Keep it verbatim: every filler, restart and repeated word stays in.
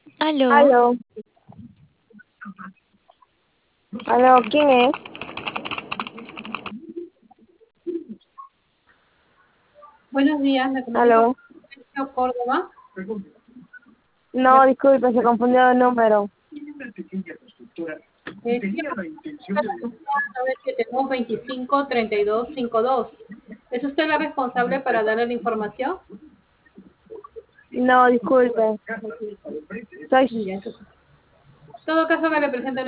Aló, Aló, aló, ¿quién es? Buenos días, me comunico con Aló. Sergio Córdoba. Me, No, disculpe, se confundió el número. eh, sí, nueve siete dos, veinticinco, treinta y dos cincuenta y dos. ¿Es usted la responsable para darle la información? No, disculpe. Soy Ya, en todo caso, me representa